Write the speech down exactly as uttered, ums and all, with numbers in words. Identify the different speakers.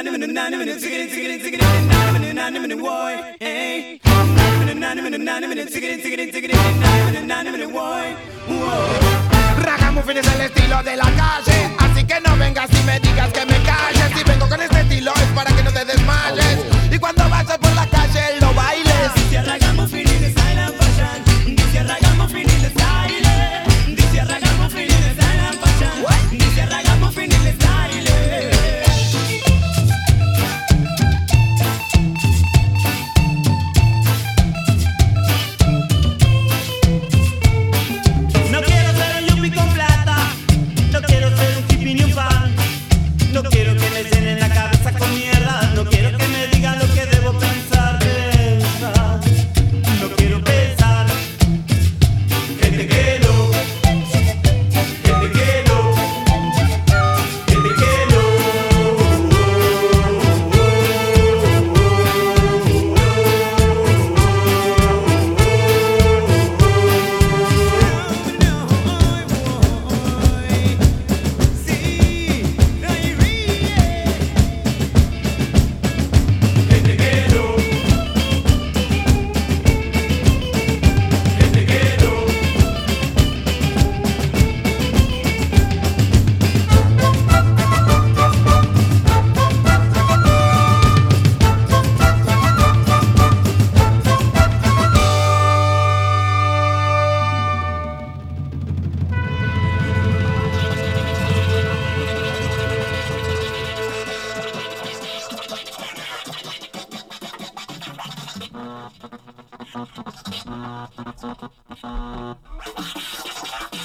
Speaker 1: Ragamuffin es el estilo de la calle, así que no vengas y me digas que me calles. Si vengo con este estilo es para que no te desmayes y cuando vayas por la calle lo bailes.
Speaker 2: Dice Ragamuffin in the style and fashion. Dice Ragamuffin in the style. Dice Ragamuffin in the style and fashion. Dice Ragamuffin in the style.
Speaker 3: No quiero ser un yuppie con plata, no quiero ser un hippie ni un fan. No quiero que me llenen la cabeza con mierda, no quiero que me digan lo que debo pensar, pensar. No quiero pensar que te quiero, que te quiero, que te quiero.
Speaker 2: We'll be right back.